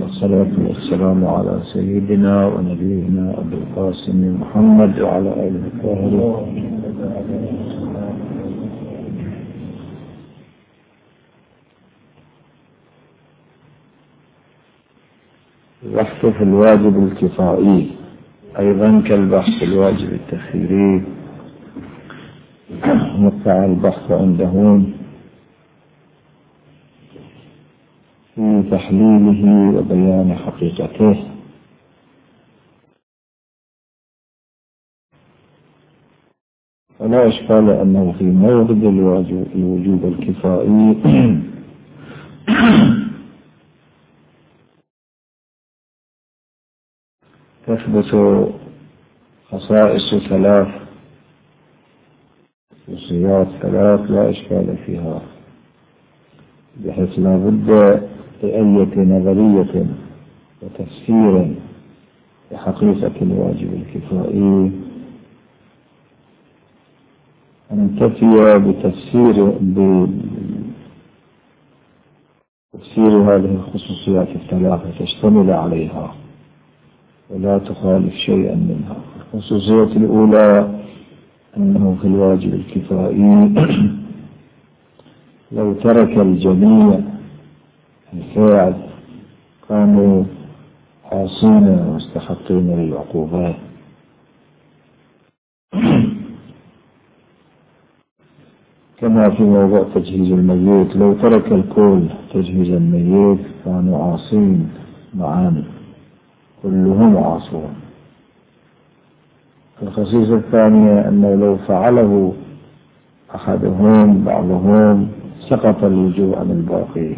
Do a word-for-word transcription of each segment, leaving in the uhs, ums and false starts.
والصلاة والسلام على سيدنا ونبينا أبي القاسم محمد وعلى آله الطاهرين. البحث في الواجب الكفائي أيضا كالبحث في الواجب التخييري مقطع البحث عندهم في تحليله وبيان حقيقته. فلا إشكال أنه في مورد الوجوب الكفائي تثبت خصائص ثلاث خصوصيات ثلاث لا إشكال فيها، بحيث لا بد لأية نظرية وتفسير لحقيقة الواجب الكفائي أن تأتي بتفسير بتفسير هذه الخصوصيات الثلاثة تشتمل عليها ولا تخالف شيئا منها. الخصوصية الأولى أنه في الواجب الكفائي لو ترك الجميع الفاعل كانوا عاصين مستحقين للعقوبات، كما في موضوع تجهيز الميت لو ترك الكل تجهيز الميت كانوا عاصين معا كلهم عاصون. الخصيصة الثانية أنه لو فعله أحدهم بعضهم سقط الوجوب عن الباقي،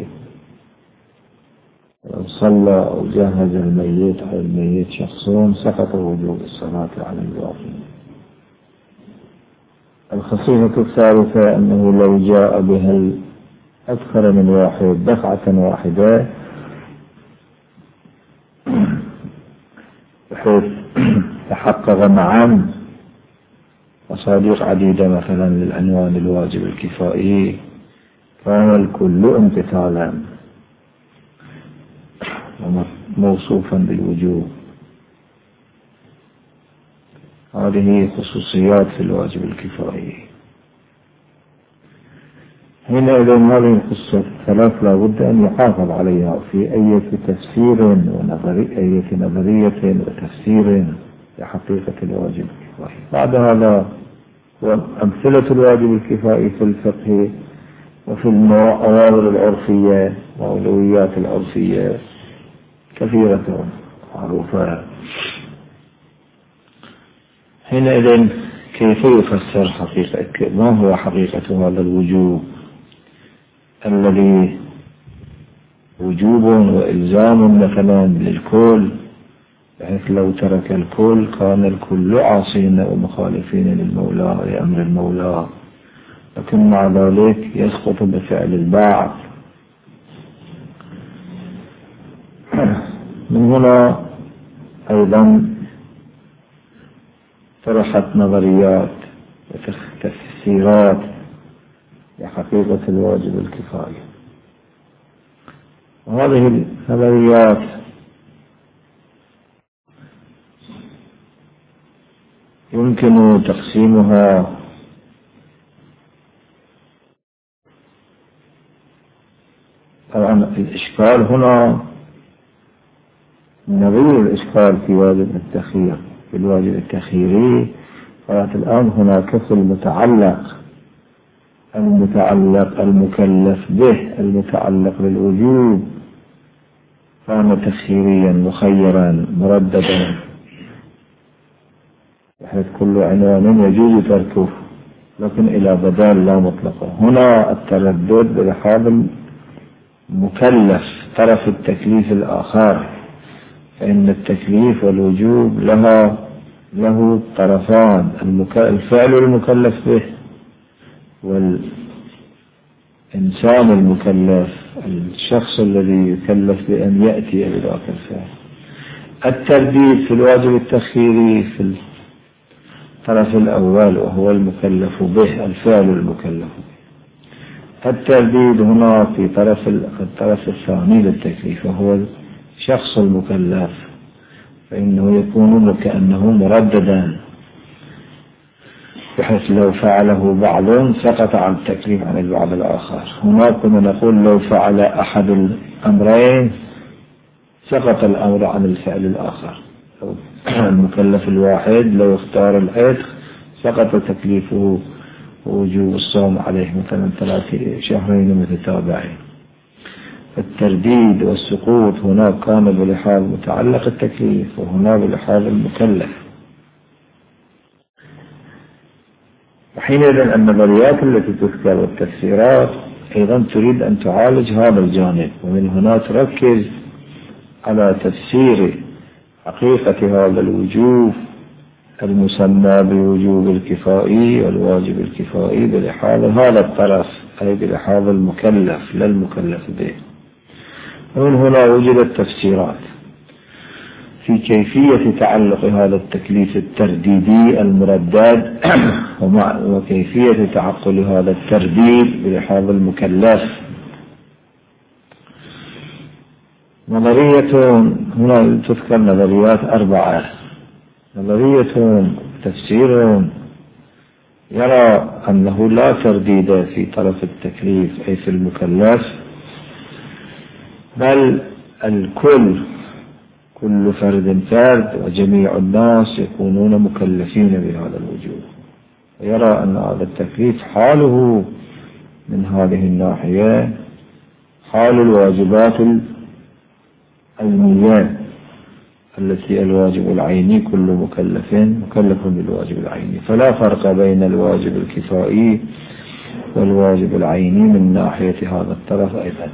لو صلى أو جهز الميت على الميت شخصون سقط وجوب الصلاة على الباقي. الخصيصة الثالثة أنه لو جاء بها أكثر من واحد دفعة واحدة بحيث تحقق معا مصادر عديدة مثلا للعنوان الواجب الكفائي كان الكل امتثالا موصوفا بالوجوب. هذه خصوصيات في الواجب الكفائي. هنا إذا هذه الخصوصيات الثلاث لا بد أن يحافظ عليها في أي تفسير ونظرية أي نظرية وتفسير لحقيقة الواجب الكفائي. بعد هذا أمثلة الواجب الكفائي في الفقه وفي الأوامر العرفية والأولويات العرفية كثيرة معروفة. حينئذ كيف يفسر حقيقة ما هو حقيقة هذا الوجوب الذي وجوب وإلزام مثلا للكل، بحيث لو ترك الكل كان الكل عاصين ومخالفين للمولى لأمر المولى، لكن مع ذلك يسقط بفعل البعض. من هنا أيضا طرحت نظريات وتفسيرات لحقيقة الواجب الكفائي. وهذه النظريات يمكن تقسيمها طبعا. الإشكال هنا نظير الإشكال في واجب التخيير في الواجب التخييري. قالت الآن هناك في المتعلق المتعلق المكلف به المتعلق بالوجوب كان تخييريا مخيرا مرددا، بحيث كل عنوان يجوز تركه لكن إلى بدال لا مطلقة. هنا التردد بحال مكلف طرف التكليف الآخر، فإن التكليف والوجوب لها له طرفان، الفعل المكلف به والإنسان المكلف الشخص الذي يكلف بأن يأتي بذاك الفعل. الترديد في الواجب التخييري في الطرف الأول وهو المكلف به الفعل المكلف به. الترديد هنا في طرف الطرف الثاني للتكليف وهو شخص المكلف فإنه يكون كأنه مرددا، بحيث لو فعله بعض سقط عن التكليف عن البعض الآخر. هناك كنا نقول لو فعل أحد الأمرين سقط الأمر عن الفعل الآخر. المكلف الواحد لو اختار العتق سقط تكليفه ووجوب الصوم عليه مثلا ثلاث شهرين متتابعين. الترديد والسقوط هناك كان بلحاظ متعلق التكليف وهنا بلحاظ المكلف. وحينئذ النظريات التي تذكر والتفسيرات أيضا تريد أن تعالج هذا الجانب، ومن هنا تركز على تفسير حقيقة هذا الوجوب المسمى بوجوب الكفائي والواجب الكفائي بلحاظ هذا الطرف، أي بلحاظ المكلف لا المكلف به. ومن هنا وجدت تفسيرات في كيفية تعلق هذا التكليف الترديدي المردد وكيفية تعقل هذا الترديد بلحاظ المكلف. نظرية هنا تذكر نظريات أربعة. نظرية تفسير يرى أنه لا ترديد في طرف التكليف أي في المكلف، بل الكل كل فرد فرد وجميع الناس يكونون مكلفين بهذا الوجوب، ويرى أن هذا التكليف حاله من هذه الناحية حال الواجبات العينية التي الواجب العيني كل مكلف مكلف بالواجب العيني، فلا فرق بين الواجب الكفائي والواجب العيني من ناحية هذا الطرف أيضا،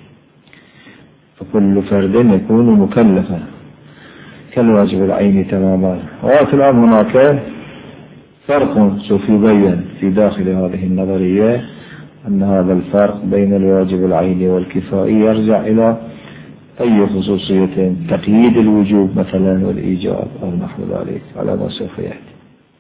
فكل فرد يكون مكلفا كالواجب العيني تماما. وأطلع هناك فرق سوف يبين في داخل هذه النظرية أن هذا الفرق بين الواجب العيني والكفائي يرجع إلى أي خصوصية، تقييد الوجوب مثلا والإيجاب أو نحو ذلك على ما سوف يأتي.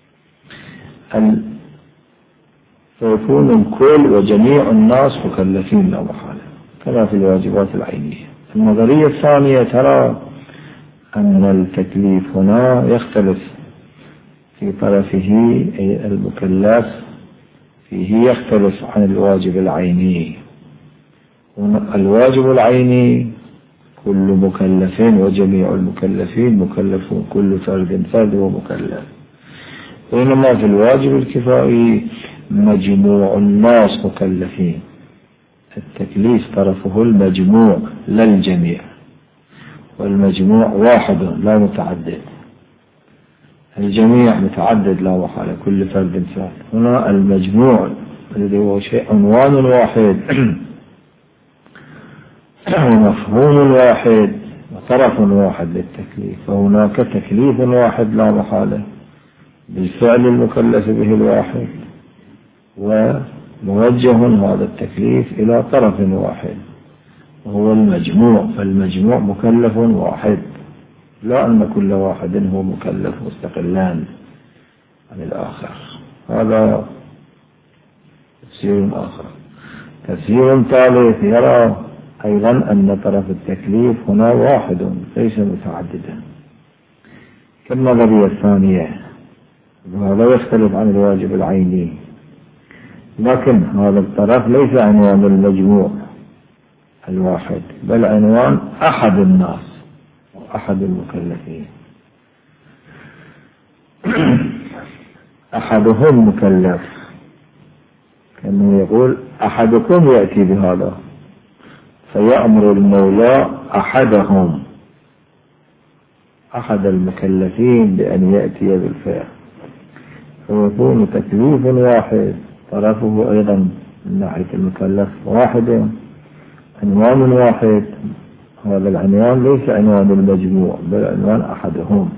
فيكون الكل وجميع الناس مكلفين لا محالة كما في الواجبات العينية. النظرية الثانية ترى أن التكليف هنا يختلف في طرفه أي المكلف فيه يختلف عن الواجب العيني. الواجب العيني كل مكلف وجميع المكلفين مكلفون، كل فرد فرد ومكلف، بينما في الواجب الكفائي مجموع الناس مكلفين. التكليف طرفه المجموع لا الجميع، والمجموع واحد لا متعدد، الجميع متعدد لا محالة كل فرد فرد. هنا المجموع الذي هو شيء عنوان واحد ومفهوم واحد وطرف واحد للتكليف، فهناك تكليف واحد لا محالة بالفعل المكلف به الواحد، وموجه هذا التكليف إلى طرف واحد وهو المجموع، فالمجموع مكلف واحد، لا أن كل واحد هو مكلف مستقلان عن الآخر. هذا تفسير آخر. تفسير ثالث يرى أيضا أن طرف التكليف هنا واحد ليس متعددا كالنظرية الثانية، وهذا يختلف عن الواجب العيني، لكن هذا الطرف ليس عنوان المجموع الواحد بل عنوان أحد الناس وأحد المكلفين. أحدهم مكلف كأنه يقول أحدكم يأتي بهذا، فيأمر المولى أحدهم أحد المكلفين بأن يأتي بالفعل، فيكون تكليف واحد طرفه أيضا من ناحية المكلف واحد، عنوان واحد. هذا العنوان ليس عنوان المجموع بل عنوان أحدهم.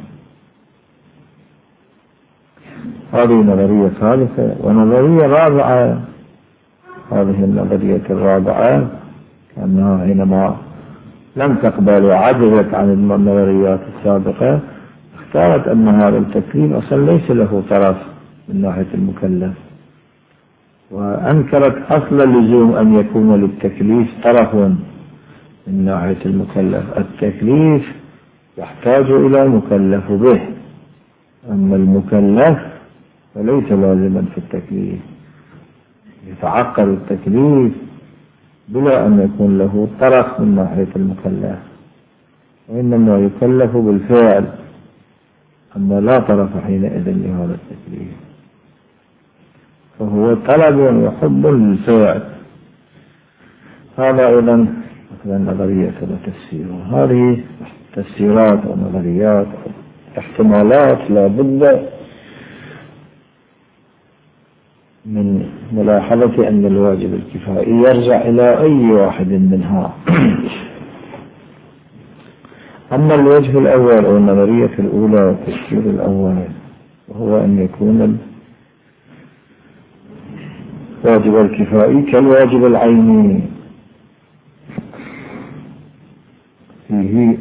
هذه نظرية ثالثة. ونظرية رابعة، هذه النظرية الرابعة كأنها حينما لم تقبل وعجزت عن النظريات السابقة اختارت أن هذا التكليف أصلا ليس له طرف من ناحية المكلف، وأنكرت أصل اللزوم أن يكون للتكليف طرف من ناحية المكلف. التكليف يحتاج إلى مكلف به، أما المكلف فليس لازما في التكليف، يتعقل التكليف بلا أن يكون له طرف من ناحية المكلف، وإنما يكلف بالفعل، أما لا طرف حينئذ لهذا التكليف، فهو طلب وحب للفعل. هذا أيضا مثلا نظرية وتفسير، هذه تفسيرات ونظريات احتمالات لا بد من ملاحظة أن الواجب الكفائي يرجع إلى أي واحد منها. أما الوجه الأول أو النظرية الأولى والتفسير الأول وهو أن يكون الواجب الكفائي كالواجب العيني، فيه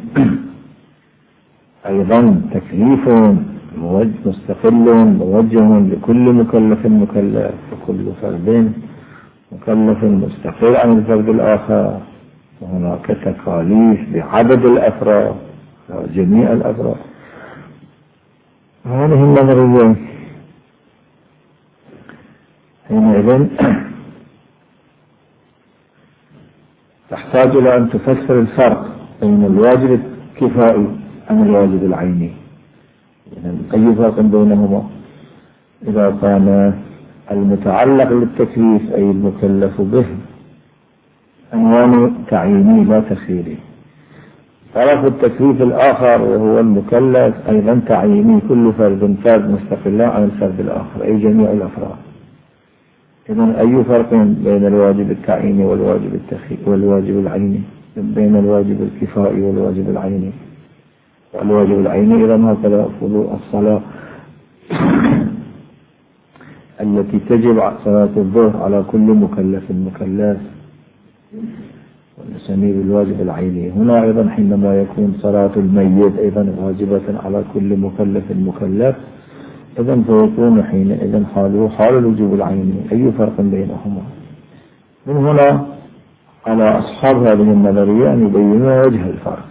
أيضا تكليف مستقل موجه لكل مكلف مكلف، وكل فرد مكلف مستقل عن الفرد الآخر، وهناك تكاليف بعدد الأفراد جميع الأفراد. هذه النظرية حينئذ تحتاج إلى أن تفسر الفرق بين الواجب الكفائي عن الواجب العيني، يعني أي فرق بينهما؟ إذا كان المتعلق بالتكليف أي المكلف به عنوان تعييني لا تخييري، طرف التكليف الآخر وهو المكلف أيضا تعييني، كل فرد فرد مستقلا عن الفرد الآخر أي جميع الأفراد. إذن أي فرق بين الواجب التعييني والواجب التخييري والواجب العيني، بين الواجب الكفائي والواجب العيني؟ والواجب العيني إذن هكذا فضوء الصلاة التي تجب صلاة الظهر على كل مكلف مكلف ونسميه بالواجب العيني. هنا أيضا حينما يكون صلاة الميت أيضا واجبة على كل مكلف مكلف، إذن فيكون حينئذ حاله حال الوجوب العيني. أي فرق بينهما؟ من هنا على أصحاب هذه النظرية أن يبينوا وجه الفرق.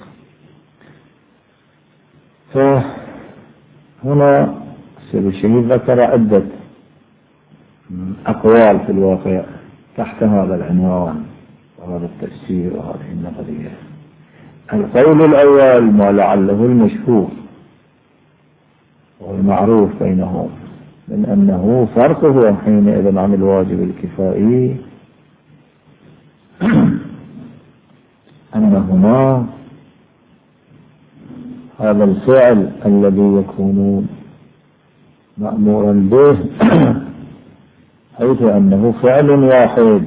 فهنا السيد الشهيد ذكر عدة أقوال في الواقع تحت هذا العنوان وهذا التفسير وهذه النظرية. القول الأول ما لعله المشهور والمعروف بينهم من أنه فرقه حينئذ عن الواجب الكفائي أنهما هذا الفعل الذي يكون مأمورا به حيث أنه فعل واحد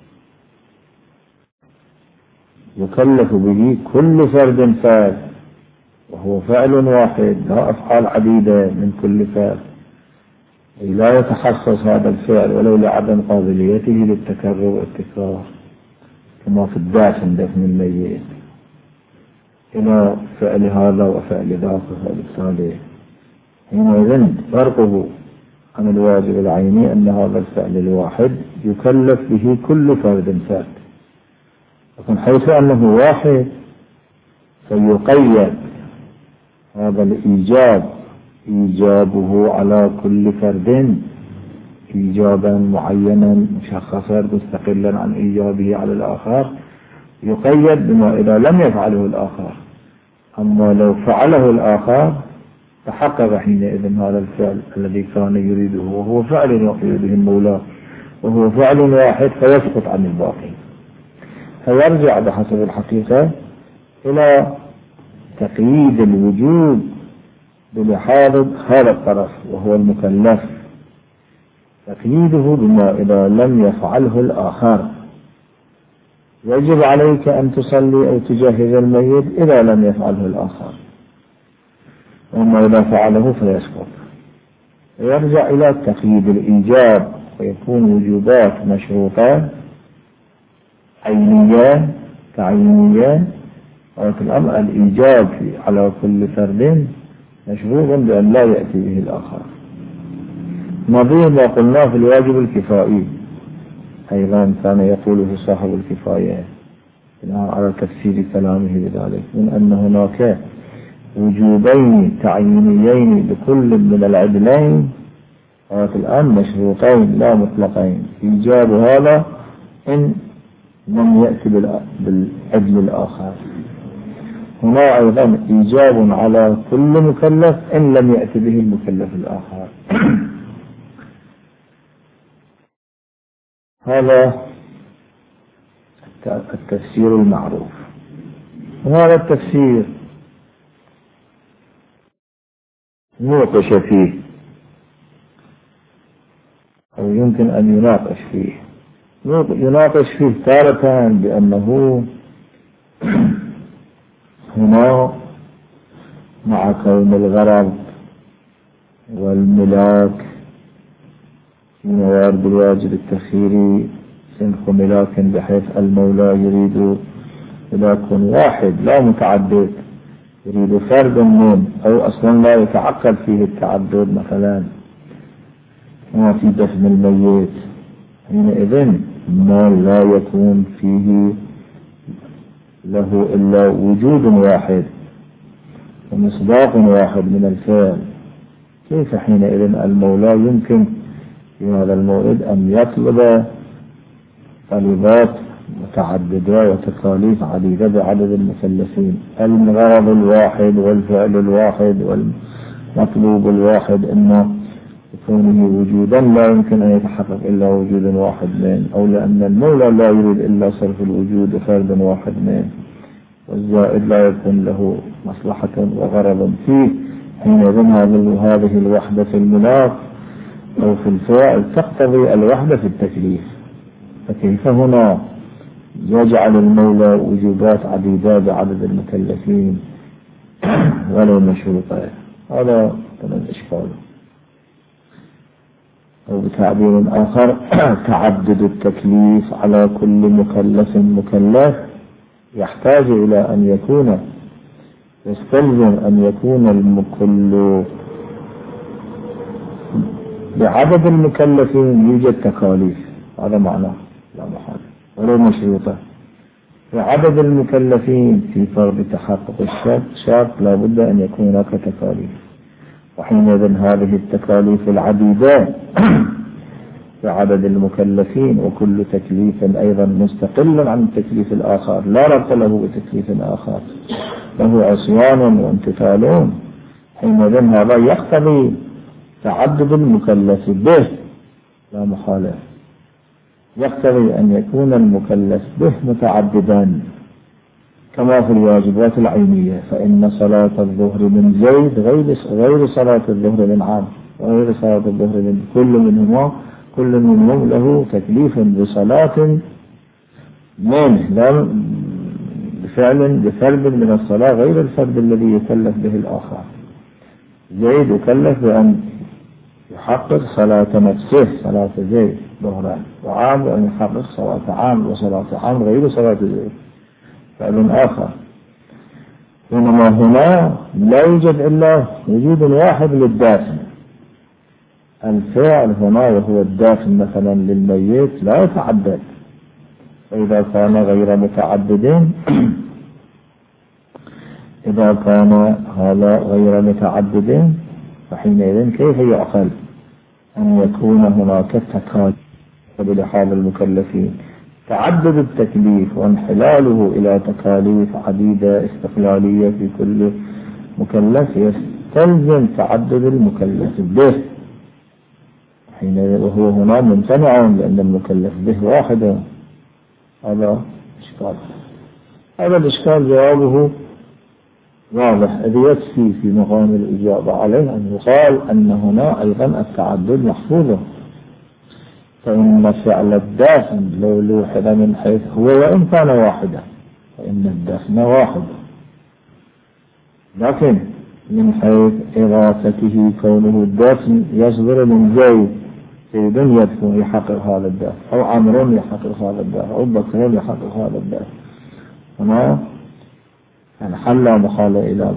يكلف به كل فرد فرد، وهو فعل واحد لا أفعال عديدة من كل فرد، لا يتخصص هذا الفعل ولو لعدم قابليته للتكرر والتكرار كما في الدفن دفن الميت إلى فعل هذا وفعل ذاك وفعل الثالث. حينئذ فرقه عن الواجب العيني أن هذا الفعل الواحد يكلف به كل فرد فرد، لكن حيث أنه واحد فيقيد هذا الإيجاب إيجابه على كل فرد إيجابا معينا مشخصا مستقلا عن إيجابه على الآخر، يقيد بما إذا لم يفعله الآخر. أما لو فعله الآخر تحقق حينئذ هذا الفعل الذي كان يريده، وهو فعل يريد به المولى وهو فعل واحد فيسقط عن الباقي، فيرجع بحسب الحقيقة إلى تقييد الوجوب بلحاظ هذا الطرف وهو المكلف، تقييده بما إذا لم يفعله الآخر. يجب عليك أن تصلي أو تجهز الميت إذا لم يفعله الآخر، وأما إذا فعله فيسقط. يرجع إلى تقييد الإيجاب ويكون وجوبات مشروطة عينيان تعيينيان، ولكن الأمر الإيجاب على كل فرد مشروط بأن لا يأتي به الآخر. نظير ما قلناه في الواجب الكفائي أيضا كان يقوله صاحب الكفاية على تفسير كلامه بذلك من أن هناك وجوبين تعيينيين لكل من العدلين الآن مشروطين لا مطلقين. إيجاب هذا إن لم يأتي بالعدل الآخر. هنا أيضا إيجاب على كل مكلف إن لم يأتي به المكلف الآخر. هذا التفسير المعروف. وهذا التفسير نوقش فيه أو يمكن أن يناقش فيه. يناقش فيه تارة بأنه هنا مع كون الغرض والملاك في موارد الواجب التخييري سنخ ملاك بحيث المولى يريد ملاك واحد لا متعدد، يريد فرد من أو أصلا لا يتعقل فيه التعدد مثلا ما في دفن الميت، حينئذ ما لا يكون فيه له إلا وجود واحد ومصداق واحد من الفعل. كيف حينئذ المولى يمكن في هذا الموعد أن يطلب طلبات متعددة وتكاليف عديدة بعدد المكلفين؟ الغرض الواحد والفعل الواحد والمطلوب الواحد إما كونه وجودا لا يمكن أن يتحقق إلا وجود واحد من، أو لأن المولى لا يريد إلا صرف الوجود فرد واحد من، والزائد لا يكون له مصلحة وغرض فيه. حينئذ هذه الوحدة في الملاك أو في الفعل تقتضي الوحدة في التكليف. فكيف هنا يجعل المولى وجوبات عديدة بعدد المكلفين ولو مشروطة؟ هذا الإشكال. أو بتعبير آخر تعدد التكليف على كل مكلف مكلف يحتاج إلى أن يكون يستلزم أن يكون المكلف بعدد المكلفين يوجد تكاليف. هذا معناه لا محال ولو مشروطة. بعدد المكلفين في فرض تحقق الشرط شرط لا بد أن يكون هناك تكاليف، وحينئذ هذه التكاليف العديدة بعدد المكلفين وكل تكليف أيضا مستقل عن التكليف الآخر لا ربط له بتكليف آخر، له عصيان وامتثالون. حينئذ هذا يقتضي تعدد المكلف به لا محالة، يقتضي أن يكون المكلف به متعددا كما في الواجبات العينية. فإن صلاة الظهر من زيد غير غير صلاة الظهر من عام، وغير صلاة الظهر من كل منهما كل منهم له تكليف بصلاة منه لا بفعل بفرد من الصلاة غير الفرد الذي يكلف به الآخر. زيد يكلف بأن يحقق صلاة نفسه صلاة زيد ظهرا، وعام بأن يحقق صلاة عام وصلاة عام غير صلاة زيد فعل آخر. إنما هنا لا يوجد إلا وجود واحد للدافن. الفعل هنا وهو الدافن مثلا للميت لا يتعدد، فإذا كان غير متعدد إذا كان هذا غير متعدد فحينئذ كيف يعقل أن يكون هناك تكاليف بلحاظ المكلفين؟ تعدد التكليف وانحلاله إلى تكاليف عديدة استقلالية في كل مكلف يستلزم تعدد المكلف به، حينئذ وهو هنا ممتنع لأن المكلف به واحد. هذا إشكال. هذا الإشكال جوابه واضح، إذ يكفي في مقام الإجابة عليه أن يقال أن هنا أيضا التعدد محفوظ. فإن فعل الدافن لو لوحد من حيث هو وإن كان واحدا فإن الدفن واحد، لكن من حيث إضافته كونه الدفن يصدر من زيد، زيد يدفن يحقق هذا الدفن، أو عمرو يحقق هذا الدفن، أو بكر يحقق هذا الدفن. هنا انحل مخالة إلى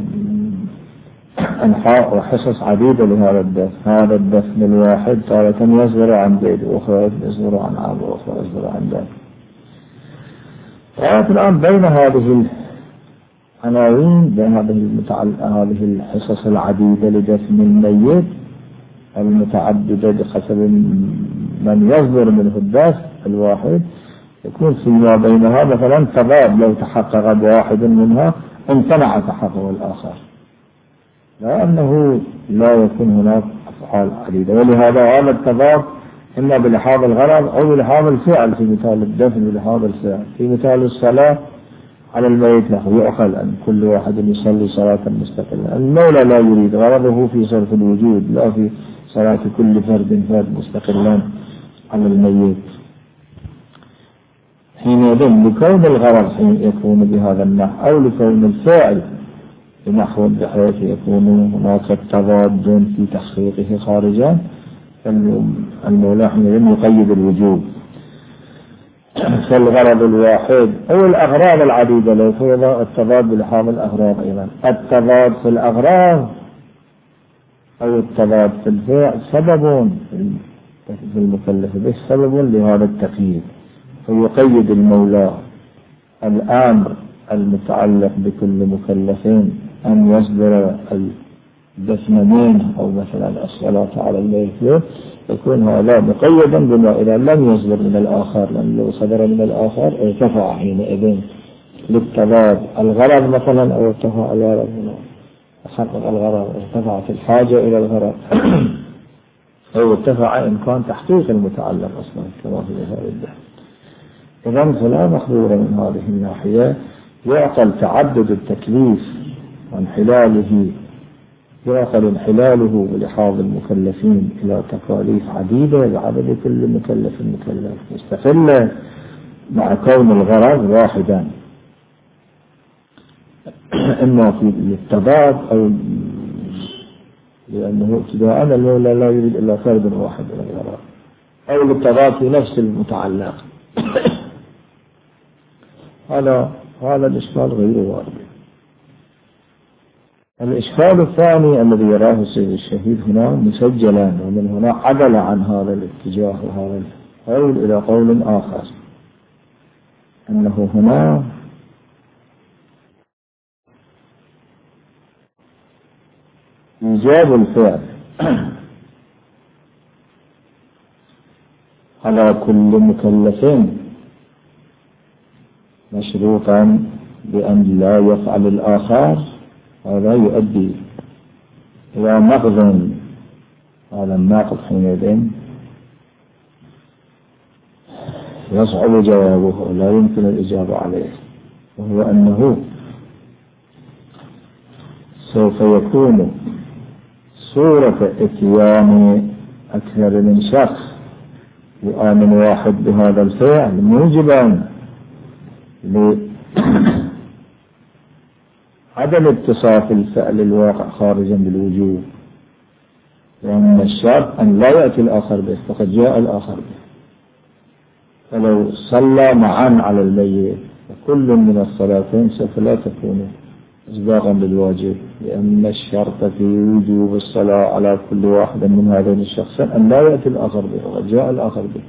أنحاء وحصص عديدة لهذا الدفن. هذا الدفن الواحد تارة يصدر عن زيد، وأخرى يصدر عن عمرو، وأخرى يصدر عن دفن. ولكن الآن بين هذه العناوين، بين هذه المتعل... هذه الحصص العديدة لدفن الميت المتعددة بحسب من يصدر منه الدفن الواحد، يكون فيما بينها مثلا تضاد. لو تحقق بواحد منها امتنع تحقق الآخر، لأنه لا يكون هناك أفعال عديدة. ولهذا هذا التضاد إما بلحاظ الغرض أو بلحاظ الفعل. في مثال الدفن بلحاظ الفعل، في مثال الصلاة على الميت له يؤخذ أن كل واحد يصلي صلاة مستقلة. المولى لا يريد، غرضه في صرف الوجود لا في صلاة كل فرد فرد مستقلا على الميت. حينئذ لكون الغرض حين يكون بهذا النحو أو لكون الفاعل بنحو بحيث يكون هناك تضاد في تحقيقه خارجا، المولى حينئذ يقيد الوجوب. فالغرض الواحد أو الأغراض العديدة لو فرض التضاد بلحاظ الأغراض. أيضا التضاد في الأغراض أو التضاد في الفعل سبب في المكلف به، سبب لهذا التقييد. فيقيد المولى الأمر المتعلق بكل مكلف أن يصدر الدفن منه أو مثلا الصلاة على الميت، يكون هذا مقيدا بما إذا لم يصدر من الآخر، لأن لو صدر من الآخر ارتفع حينئذ للتضاد الغرض مثلا، أو ارتفع الغرض هنا تحقق الغرض، ارتفعت الحاجة إلى الغرض أو ارتفع إمكان تحقيق المتعلق أصلا كما في هذا الدفن. إذن فلا مخبور من هذه الناحية. يعقل تعدد التكليف وانحلاله، يعقل انحلاله بلحاظ المكلفين إلى تكاليف عديدة بعدد كل مكلف مكلف مستقلة مع كون الغرض واحدا، إما في التضاد أو لأنه ابتداء المولى لا يريد إلا فرد واحد من الغرض، أو للتضاد في نفس المتعلق. هذا هذا الإشكال غير وارد. الإشكال الثاني الذي يراه السيد الشهيد هنا مسجلا، ومن هنا عدل عن هذا الاتجاه وهذا القول إلى قول آخر، أنه هنا إيجاب الفعل على كل مكلف مشروطا بأن لا يفعل الآخر، هذا يؤدي إلى نقض. هذا الناقض حينئذ يصعب جوابه ولا يمكن الإجابة عليه، وهو أنه سوف يكون صورة إتيان أكثر من شخص يؤمن واحد بهذا الفعل موجبا عدم اتصاف الفعل الواقع خارجا بالوجوب، لأن الشرط أن لا يأتي الآخر به، فقد جاء الآخر به. فلو صلى معا على الميت فكل من الصلاتين سوف لا تكون إسباغا بالواجب، لأن الشرط في وجوب الصلاة على كل واحد من هذين الشخصين أن لا يأتي الآخر به، وقد جاء الآخر به،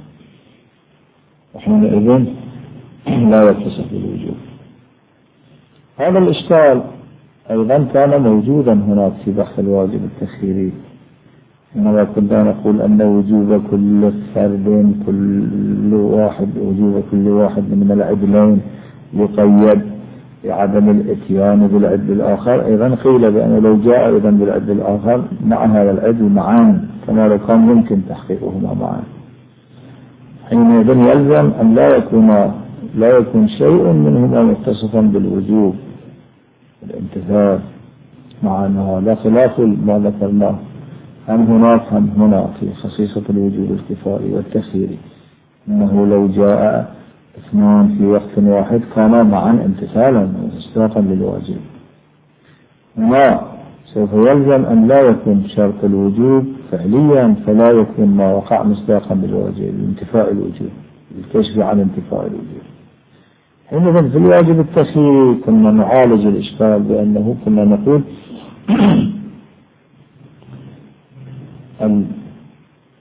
وحينئذ لا يتصف بالوجوب. هذا الإشكال أيضا كان موجودا هناك في بحث الواجب التخييري، إنما كنا نقول أن وجوب كل فرد كل واحد وجوب كل واحد من العدلين يقيد بعدم الاتيان بالعدل الآخر. أيضا قيل بأنه لو جاء أيضا بالعدل الآخر مع هذا العدل معا كما لو كان يمكن تحقيقهما معا، حينئذ يلزم أن لا يكون لا يكون شيء منهما متصفا بالوجوب الامتثال، مع أن هذا خلاف ما ذكرناه هم هناك هم هنا في خصيصة الوجوب الكفائي والتخييري، أنه لو جاء اثنان في وقت واحد كانا معا امتثالا واستحقاقا للواجب. ما سوف يلزم أن لا يكون شرط الوجوب فعليا، فلا يكون ما وقع مصداقا بالواجب لانتفاء الوجوب بالكشف عن انتفاء الوجوب. حينئذ في الواجب التخييري كنا نعالج الإشكال بأنه كنا نقول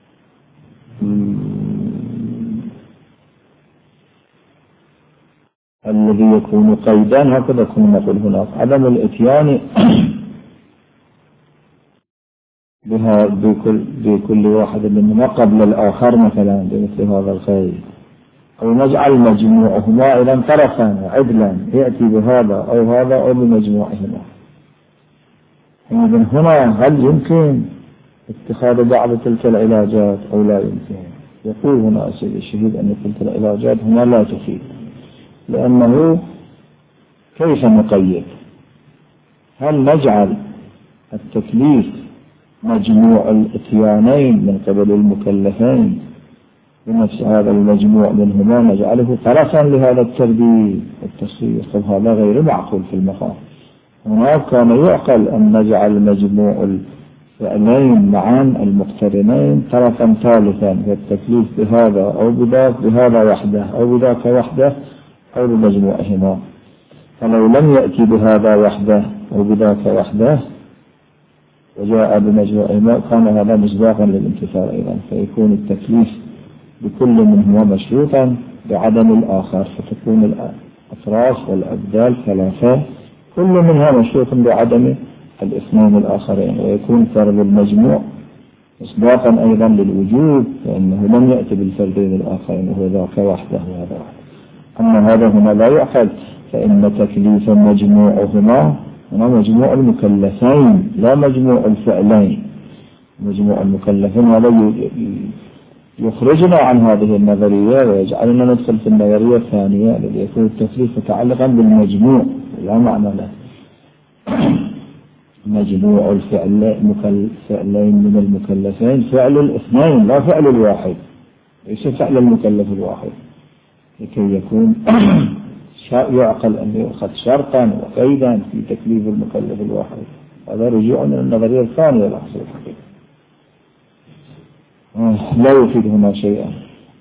أن الذي يكون قيدا هكذا كنا نقول هناك عدم الاتيان بها بكل, بكل واحد منهما قبل الآخر مثلا بمثل هذا القيد، أو نجعل مجموعهما إذا طرفا عدلا يأتي بهذا أو هذا أو بمجموعهما. إذن هنا هل يمكن اتخاذ بعض تلك العلاجات أو لا يمكن؟ يقول هنا السيد الشهيد أن تلك العلاجات هنا لا تفيد، لأنه كيف نقيد؟ هل نجعل التكليف مجموع الاتيانين من قبل المكلفين بنفس هذا المجموع منهما نجعله طرفا لهذا التربية والتصوير؟ هذا غير معقول في المقام. هناك كان يعقل أن نجعل مجموع الفعلين معا المقترنين طرفا ثالثا والتكليف بهذا أو بذاك بهذا وحده أو بذاك وحده أو بمجموعهما. فلو لم يأتي بهذا وحده أو بذاك وحده وجاء بمجموعهما كان هذا مصداقا للامتثال أيضا، فيكون التكليف بكل منهما مشروطا بعدم الآخر، فتكون الأطراف والأبدال ثلاثة كل منها مشروط بعدم الاثنين الآخرين، ويكون فرض المجموع مصداقا أيضا للوجوب لأنه لم يأتي بالفردين الآخرين وهو ذاك وحده وهذا وحده. أما هذا هنا لا يعقل، فإن تكليف مجموعهما هنا مجموع المكلفين لا مجموع الفعلين. مجموع المكلفين هذا يخرجنا عن هذه النظرية ويجعلنا ندخل في النظرية الثانية التي يكون التكليف متعلقا بالمجموع لا معنى له. مجموع الفعلين من المكلفين فعل الاثنين لا فعل الواحد، ليس فعل المكلف الواحد، لكي يكون يعقل أن يؤخذ شرطا وقيدا في تكليف المكلف الواحد. هذا رجوع من النظرية الثانية لحصول الحقيقة، لا يفيد هنا شيئا.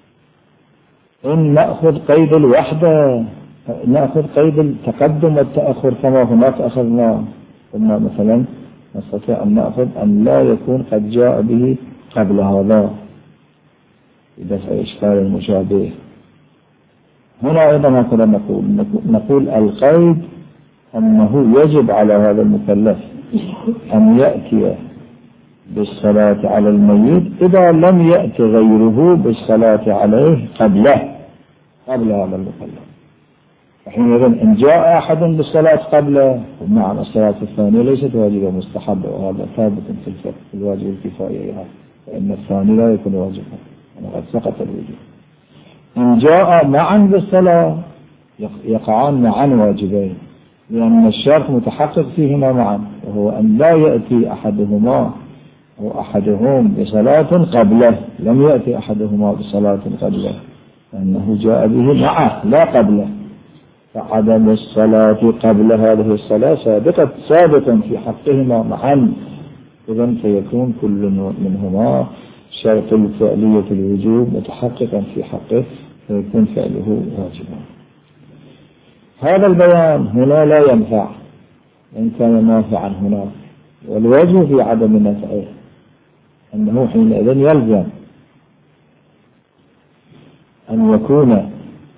إن نأخذ قيد الوحدة نأخذ قيد التقدم والتأخر كما هناك أخذنا، قلنا مثلا نستطيع أن نأخذ أن لا يكون قد جاء به قبل هذا بدفع إشكال المشابه. هنا أيضا هكذا نقول نقول القيد أنه يجب على هذا المكلف أن يأتي بالصلاة على الميت إذا لم يأتي غيره بالصلاة عليه قبله قبل هذا المكلف. حينئذ إن جاء أحد بالصلاة قبله معنى الصلاة الثانية ليست واجبة مستحبة، وهذا ثابت في الفقه في الواجب الكفائي، فإن الثاني لا يكون واجبا وقد سقط الوجوب. إن جاء معا بالصلاة يقعان معا واجبين، لأن الشرط متحقق فيهما معا، وهو أن لا يأتي أحدهما أو أحدهم بصلاة قبله، لم يأتي أحدهما بصلاة قبله لأنه جاء به معه لا قبله، فعدم الصلاة قبل هذه الصلاة سابقة ثابتا في حقهما معا. إذن فيكون كل منهما شرط الفعلية الوجوب متحققا في حقه فيكون فعله واجبا. هذا البيان هنا لا ينفع إن كان نافعا هنا، والوجه في عدم نفعه أنه حينئذ يلزم أن يكون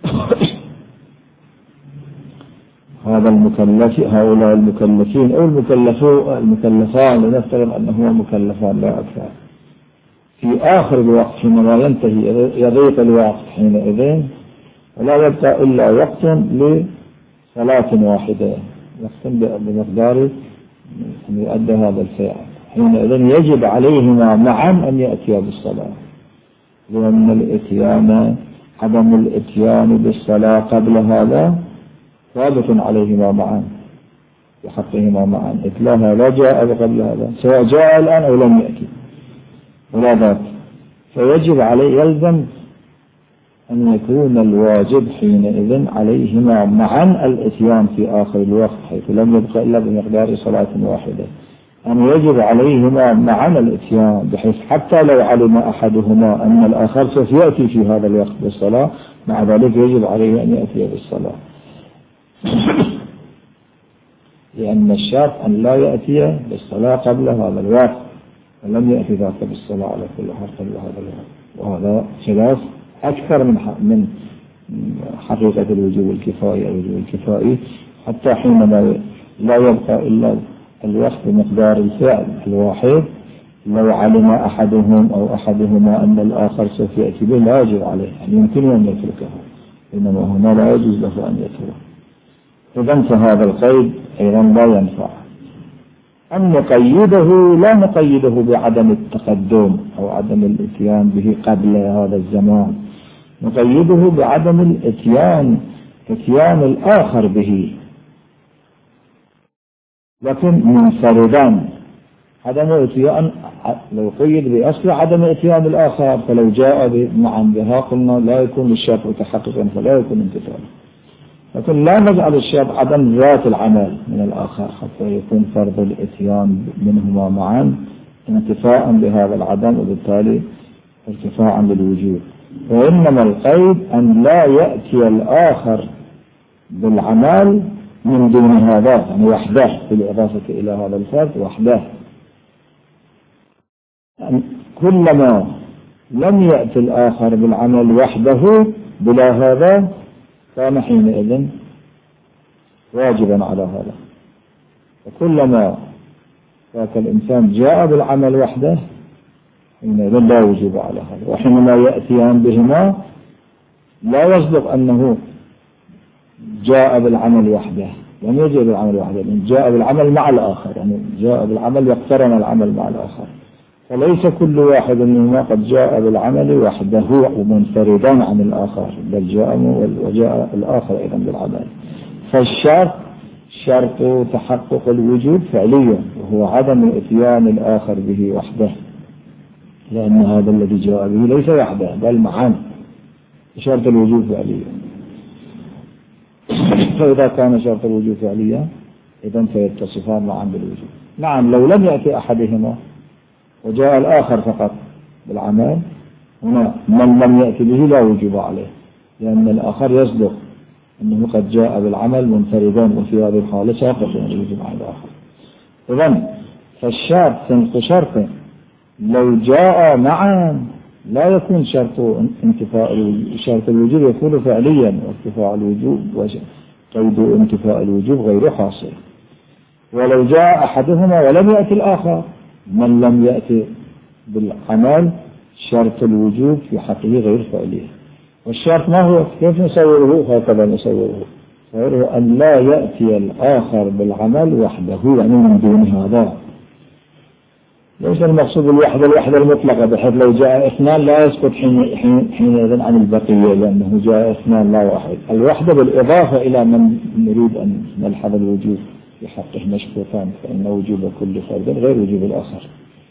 هذا المكلف هؤلاء المكلفين أو المكلفون المكلفان لنفترض أنهما مكلفان لا أكثر في آخر الوقت حينما ينتهي يضيق الوقت حينئذ ولا يبقى إلا وقت لصلاة واحدة، وقت بمقدار أن يؤدى هذا الفعل، حينئذ يجب عليهما معا أن يأتيا بالصلاة، لأن الإتيان عدم الإتيان بالصلاة قبل هذا ثابت عليهما معا بحقهما معا، إتلاها لا جاء قبل هذا سواء جاء الآن أو لم يأتي ولا ذاك، فيجب عليه يلزم أن يكون الواجب حينئذ عليهما معا الإتيان في آخر الوقت حيث لم يبقى إلا بمقدار صلاة واحدة، أن يجب عليهما معا الإتيان بحيث حتى لو علم أحدهما أن الآخر سوف يأتي في هذا الوقت بالصلاة مع ذلك يجب عليه أن يأتي بالصلاة لأن الشرط أن لا يأتي بالصلاة قبل هذا الوقت ولم يأتي ذاك بالصلاة على كل حال قبل هذا الوقت، وهذا خلاف أكثر من من حقيقة الوجوب الكفائي أو الوجوب الكفائي، حتى حينما لا يبقى إلا الوقت بمقدار الفعل الواحد، لو علم أحدهم أو أحدهما أن الآخر سوف يأتي به لا يجب عليه، يعني يمكن أن يتركه، إنما هنا لا يجوز له أن يتركه. إذن فهذا القيد أيضا لا ينفع. أن نقيده لا نقيده بعدم التقدم أو عدم الاتيان به قبل هذا الزمان، نقيده بعدم الاتيان اتيان الآخر به، لكن منفردا. عدم اتيان لو قيد بأصل عدم اتيان الآخر، فلو جاء معا بها قلنا لا يكون الشرط متحققا فلا يكون امتثالا، لكن لا نجعل الشرط عدم ذات العمل من الآخر حتى يكون فرض الاتيان منهما معا انتفاء بهذا العدم وبالتالي ارتفاعا للوجود. وإنما القيد أن لا يأتي الآخر بالعمل من دون هذا، يعني وحده بالإضافة إلى هذا الفرد وحده. كلما لم يأتي الآخر بالعمل وحده بلا هذا كان حينئذ واجبا على هذا، وكلما ذاك الإنسان جاء بالعمل وحده حينئذ لا وجوب على هذا. وحينما يأتيان بهما لا يصدق أنه جاء بالعمل وحده، لم يجي بالعمل وحده، جاء بالعمل مع الآخر، يعني جاء بالعمل يقترن العمل مع الآخر، فليس كل واحد منهما قد جاء بالعمل وحده ومنفردا عن الآخر، بل جاء وجاء الآخر أيضا بالعمل. فالشرط شرط تحقق الوجود فعليا، وهو عدم الاتيان الآخر به وحده، لأن هذا الذي جاء به ليس وحده بل معا، شرط الوجود فعليا. فإذا كان شرط الوجود فعليا إذن فيتصفان معا بالوجود. نعم لو لم يأتي أحدهما وجاء الآخر فقط بالعمل، هنا من لم يأتي به لا وجوب عليه، لأن الآخر يصدق أنه قد جاء بالعمل منفردا، وفي هذه الحالة ساقط الوجوب على الآخر. إذن فالشرط صنف شرط لو جاء معا لا يكون شرط انتفاء الوجوب، شرط الوجوب يكون فعليا، وارتفاع الوجوب وقيد انتفاء الوجوب غير حاصل. ولو جاء أحدهما ولم يأتي الآخر، من لم يأتي بالعمل شرط الوجوب في حقه غير فعلي. والشرط ما هو؟ كيف نصوره؟ هكذا نصوره، نصوره أن لا يأتي الآخر بالعمل وحده، يعني من دون هذا. ليس المقصود الوحدة الوحدة المطلقة، بحيث لو جاء اثنان لا يسقط حين حينئذ عن البقية، لأنه جاء اثنان لا واحد. الوحدة بالإضافة إلى من نريد أن نلحظ الوجوب في حقه مشروطان، فإن وجوب كل فرد غير وجوب الآخر.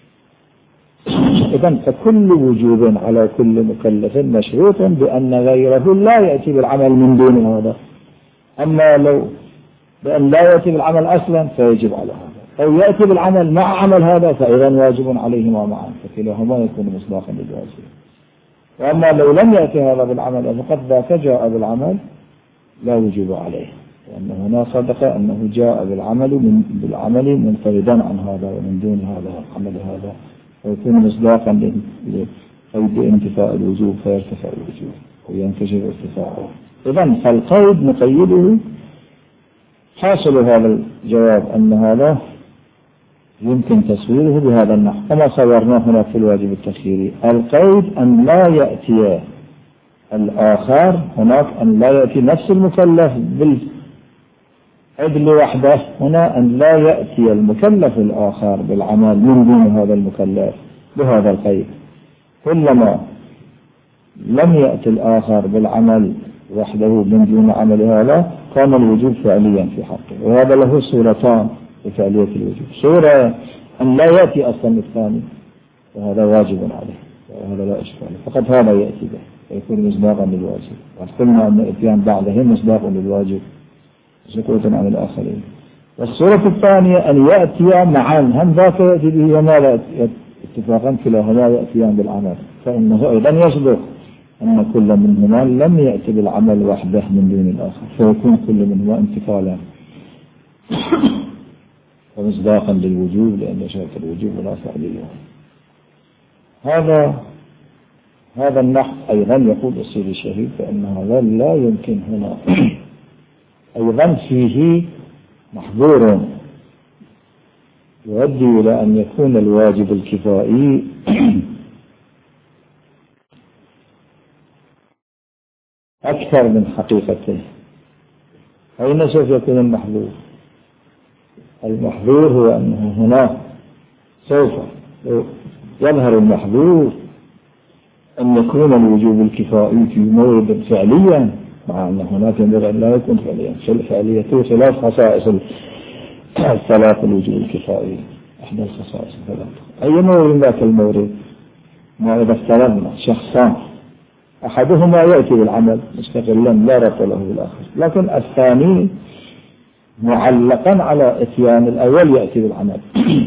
إذن فكل وجوب على كل مكلف مشروط بأن غيره لا يأتي بالعمل من دون هذا. أما لو بأن لا يأتي بالعمل أصلا فيجب على هذا، أو يأتي بالعمل مع عمل هذا فإذا واجب عليهما معا، فكلاهما يكون مصداقا للواجب. وأما لو لم يأتي هذا بالعمل فقد ذاك جاء بالعمل لا وجوب عليه، لأنه هنا صدق أنه جاء بالعمل من بالعمل منفردا عن هذا ومن دون هذا العمل هذا، ويكون مصداقا لقيد انتفاء الوجوب فيرتفع الوجوب وينكشف ارتفاعه. إذن فالقيد نقيده. حاصل هذا الجواب أن هذا يمكن تصويره بهذا النحو كما صورناه هنا في الواجب التخييري. القيد أن لا يأتي الآخر، هناك أن لا يأتي نفس المكلف بالعدل وحده، هنا أن لا يأتي المكلف الآخر بالعمل من دون هذا المكلف بهذا القيد. كلما لم يأتي الآخر بالعمل وحده من دون عمل هذا كان الوجوب فعليا في حقه. وهذا له صورتان لفعلية الوجوب: صورة أن لا يأتي أصلا الثاني وهذا واجب عليه وهذا لا إشكال، فقط هذا يأتي به ويكون مصداقا للواجب. وقلنا أن الإتيان بعده مصداق للواجب سكوتا عن الآخرين. والصورة الثانية أن يأتي معا، هم ذاك يأتي به وما لا اتفاقا كلاهما يأتيان بالعمل، فإنه أيضا يصدق أن كل منهما لم يأتي بالعمل وحده من دون الآخر، فيكون كل منهما امتثالا ومصداقا للوجوب، لأن شرط الوجوب لا فعلية. هذا هذا النحو أيضا يقول أصيل الشهيد فإن هذا لا يمكن هنا أيضا فيه محظور يؤدي إلى أن يكون الواجب الكفائي أكثر من حقيقته. أين سوف يكون المحظور؟ المحظور هو أنه هنا سوف يظهر المحظور أن يكون الوجوب الكفائي في مورد فعليا، مع أن هناك ينبغي أن لا يكون فعليا. فعليته خلاف خصائص الثلاث الوجوب الكفائي، إحدى الخصائص الثلاث. أي مورد ذاك المورد؟ ما إذا افترضنا شخصان أحدهما يأتي بالعمل مستقلا لا ربط له بالآخر، لكن الثاني معلقا على إتيان الأول يأتي بالعمل.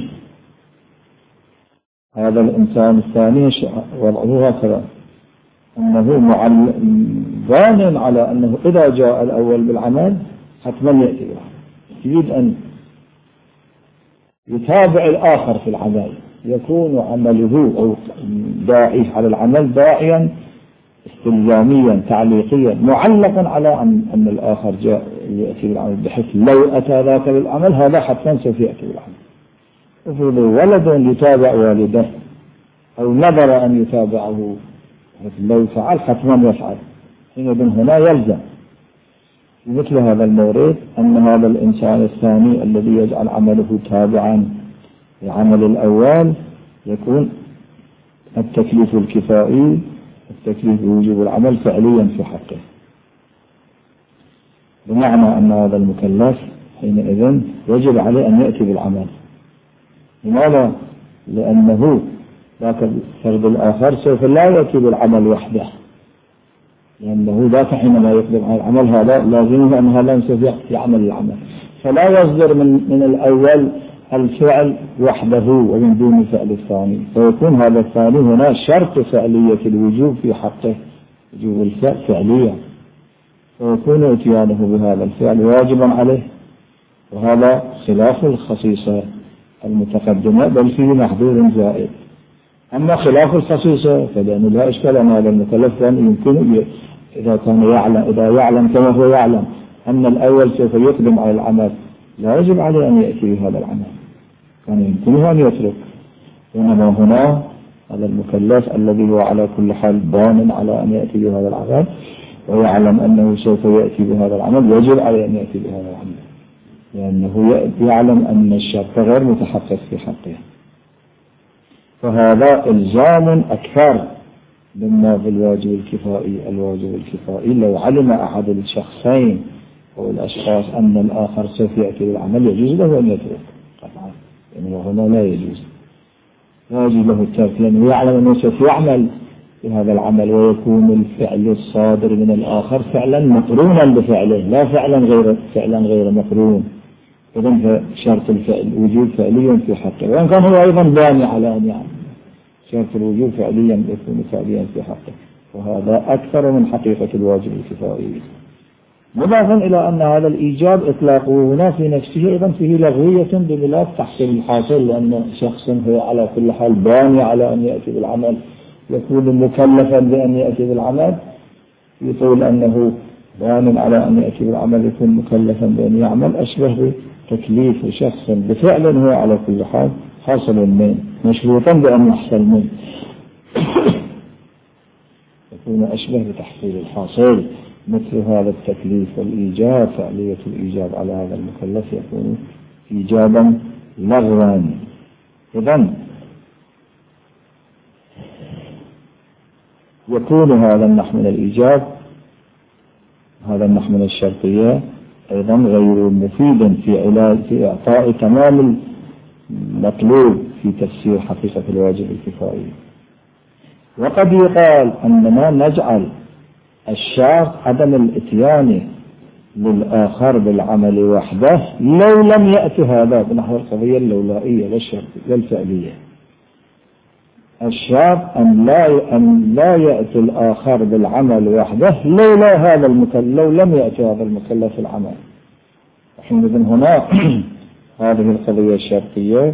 هذا الإنسان الثاني وضعه هكذا أنه معلق بان على أنه إذا جاء الأول بالعمل حتما يأتي بالعمل، يريد أن يتابع الآخر في العمل، يكون عمله أو داعي على العمل داعيا استلزاميا تعليقيا معلقا على أن, أن الآخر جاء يأتي بالعمل، بحيث لو أتى ذاك بالعمل هذا حتما سوف يأتي بالعمل. افرض ولد يتابع والده أو نظر أن يتابعه، لو فعل حتما يفعل، حينئذ هنا يلزم في مثل هذا المورد أن هذا الإنسان الثاني الذي يجعل عمله تابعا لعمل الأول يكون التكليف الكفائي، التكليف بوجوب العمل فعليا في حقه، بمعنى أن هذا المكلف حينئذ يجب عليه أن يأتي بالعمل. لماذا؟ لأنه ذاك الفرد الآخر سوف لا يأتي بالعمل وحده، لأنه ذاك حينما يقدم على العمل هذا لازم أن هذا سوف يعمل العمل، فلا يصدر من, من الأول الفعل وحده ومن دون فعل الثاني، فيكون هذا الثاني هنا شرط فعلية الوجوب في حقه، وجوب الفعل فعليا، فيكون اتيانه بهذا الفعل واجبا عليه، وهذا خلاف الخصيصة المتقدمة، بل فيه محظور زائد. أما خلاف الخصيصة فلأنه لا إشكال أن هذا المكلف كان يمكن إذا كان يعلم إذا يعلم كما هو يعلم أن الأول سوف يقدم على العمل لا يجب عليه أن يأتي بهذا العمل، كان يمكنه أن يترك. إنما هنا هذا المكلف الذي هو على كل حال بان على أن يأتي بهذا العمل ويعلم أنه سوف يأتي بهذا العمل يجب عليه أن يأتي بهذا العمل، لأنه يعلم أن الشرط غير متحقق في حقه. فهذا إلزام أكثر مما في الواجب الكفائي. الواجب الكفائي لو علم أحد الشخصين أو الأشخاص أن الآخر سوف يأتي بالعمل يجوز له أن يترك قطعا، يعني هنا لا يجوز، لا يجوز له الترك، لأنه يعلم أنه سوف يعمل بهذا العمل، ويكون الفعل الصادر من الآخر فعلا مقرونا بفعله لا فعلا غير فعلا غير مقرون. إذن شرط الفعل وجود فعليا في حقه، وإن كان هو أيضا باني على أن يعمل، شرط الوجود فعليا يكون فعليا في حقه، وهذا أكثر من حقيقة الواجب الكفائي. مضافا إلى أن هذا الإيجاب إطلاقه هنا في نفسه أيضا فيه لغوية ببلاد تحصيل الحاصل، لأن شخص هو على كل حال باني على أن يأتي بالعمل يكون مكلفا بأن يأتي بالعمل، يقول أنه بان على أن يأتي بالعمل يكون مكلفا بأن يعمل، أشبه بتكليف شخص بفعل هو على كل حال حاصل منه مشروطا بأن يحصل منه، يكون أشبه بتحصيل الحاصل. مثل هذا التكليف والإيجاب، فعلية الإيجاب على هذا المكلف يكون إيجابا لغوا. إذن يكون هذا النحو من الإيجاب، هذا النحو من الشرطية أيضا غير مفيد في علاج في إعطاء تمام المطلوب في تفسير حقيقة الواجب الكفائي. وقد يقال أننا نجعل الشرط عدم الاتيان للآخر بالعمل وحده لو لم يأتي هذا بنحو القضية اللولائية للشرط للفعلية. الشرط أن لا أن لا يأتي الآخر بالعمل وحده لولا هذا المكلف، لو لم يأتي هذا المكلف العمل. حينئذ هنا هذه القضية الشرطية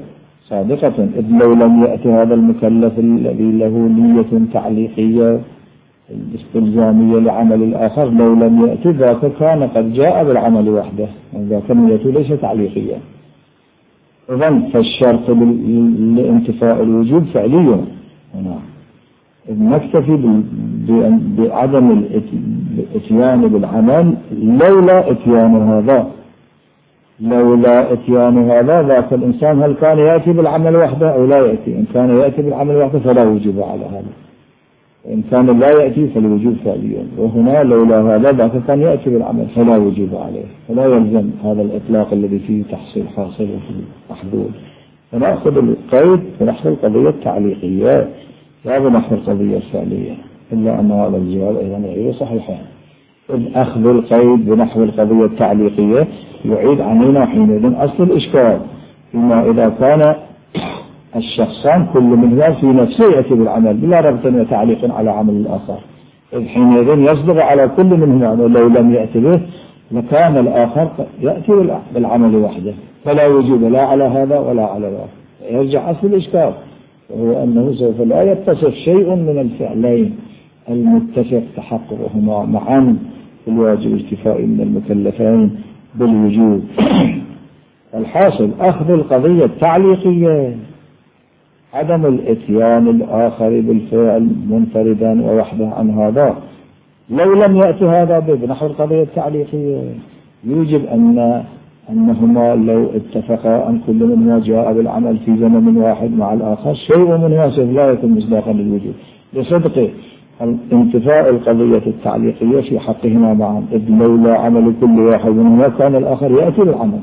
صادقة، إذ لو لم يأتي هذا المكلف الذي له نية تعليقية استلزامية لعمل الآخر، لو لم يأتي ذاك كان قد جاء بالعمل وحده، ذاك نيته ليس تعليقية. إذن فالشرط لانتفاء الوجوب فعلي هنا، إذ نكتفي بعدم الاتيان بالعمل لولا اتيان هذا، لولا اتيان هذا ذاك الإنسان هل كان يأتي بالعمل وحده أو لا يأتي؟ إن كان يأتي بالعمل وحده فلا وجوب على هذا، وإن كان لا يأتي فالوجوب فعليا. وهنا لولا هذا ذاك كان يأتي بالعمل فلا وجوب عليه، فلا يلزم هذا الإطلاق الذي فيه تحصيل حاصل وفيه محدود. فنأخذ القيد بنحو القضية التعليقية لا بنحو القضية الفعلية، إلا أن هذا الجواب أيضا غير صحيح. إذ أخذ القيد بنحو القضية التعليقية يعيد عنينا حينئذ أصل الإشكال، فيما إذا كان الشخصان كل منهما في نفسه يأتي بالعمل بلا ربط وتعليق على عمل الآخر، إذ حينئذ يصدق على كل منهما أنه لو لم يأتي به لكان الآخر يأتي بالعمل وحده، فلا وجوب لا على هذا ولا على ذاك. يرجع أصل الإشكال، وهو أنه سوف لا يتصف شيء من الفعلين المتفق تحققهما معا في الواجب الاكتفائي من المكلفين بالوجوب. الحاصل أخذ القضية التعليقية عدم الاتيان الآخر بالفعل منفردا ووحده عن هذا، لو لم يأتي هذا بنحو القضية التعليقية يوجب أن أنهما لو اتفقا أن كل منهما جاء بالعمل في زمن واحد مع الآخر شيء منهما سوف لا يكون مصداقا للوجوب لصدق انتفاء القضية التعليقية في حقهما معا، إذ لولا عمل كل واحد منهما كان الآخر يأتي بالعمل،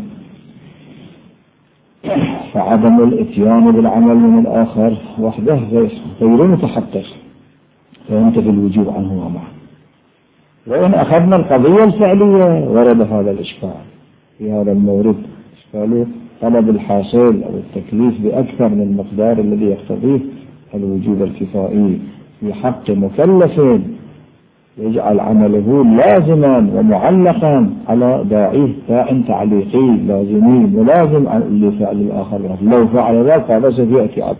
فعدم الاتيان بالعمل من الآخر وحده غير متحقق فينتفي الوجوب عنهما معا. وإن أخذنا القضية الفعلية ورد هذا الإشكال في هذا المورد، إشكال طلب الحاصل أو التكليف بأكثر من المقدار الذي يقتضيه الوجوب الكفائي في حق مكلف يجعل عمله لازما ومعلقا على داعيه داع تعليقي لازمي ملازم لفعل الآخر، لو فعل ذلك هذا سوف يأتي عبد.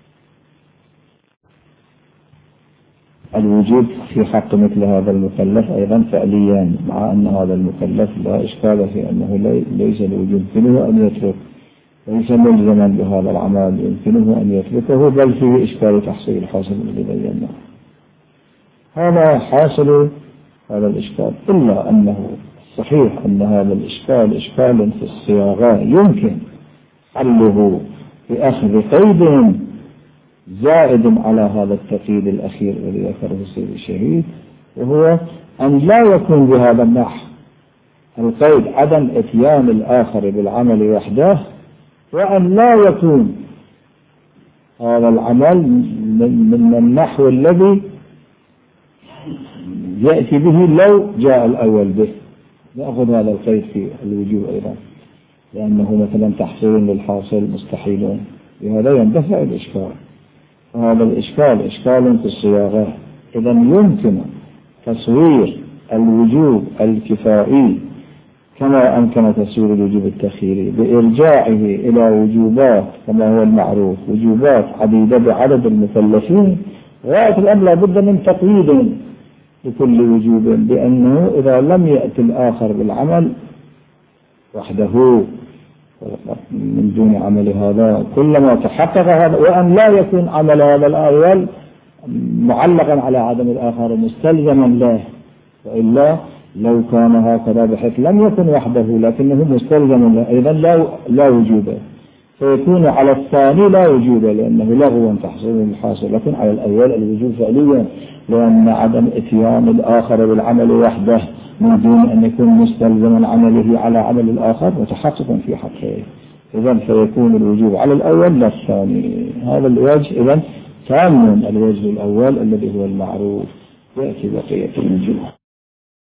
الوجوب في حق مثل هذا المكلف أيضا فعليا، مع أن هذا المكلف لا إشكال في أنه ليس الوجوب يمكنه أن يترك، ليس ملزما بهذا العمل يمكنه أن يتركه، بل فيه إشكال تحصيل الحاصل الذي بيناه. هذا حاصل هذا الإشكال، إلا أنه صحيح أن هذا الإشكال إشكال في الصياغة يمكن حله بأخذ قيد زائد على هذا التقييد الأخير الذي ذكره السيد الشهيد، وهو أن لا يكون بهذا النحو القيد عدم اتيان الآخر بالعمل وحده، وأن لا يكون هذا العمل من النحو الذي يأتي به لو جاء الأول به. نأخذ هذا القيد في الوجوب أيضا، لأنه مثلا تحصيل للحاصل مستحيل، بهذا يندفع الإشكال. هذا الإشكال إشكال في الصياغة، إذا يمكن تصوير الوجوب الكفائي كما أمكن تصوير الوجوب التأخيري بإرجاعه إلى وجوبات كما هو المعروف، وجوبات عديدة بعدد المكلفين، غاية الأمر لابد من تقييد لكل وجوب، بأنه إذا لم يأتي الآخر بالعمل وحده من دون عمل هذا كلما تحقق هذا، وأن لا يكون عمل هذا الأول معلقا على عدم الآخر مستلزما له، وإلا لو كان هكذا بحيث لم يكن وحده لكنه مستلزما له أيضا لا لا وجوب، فيكون على الثاني لا وجوب لأنه لغو تحصيل الحاصل، لكن على الأول الوجوب فعليا، لأن عدم اتيان الآخر بالعمل وحده من دون أن يكون مستلزما عمله على عمل الآخر متحقق في حقه، إذن فيكون الوجوب على الأول لا الثاني. هذا الوجه إذن تام الوجه الأول الذي هو المعروف، يأتي بقية الوجوه.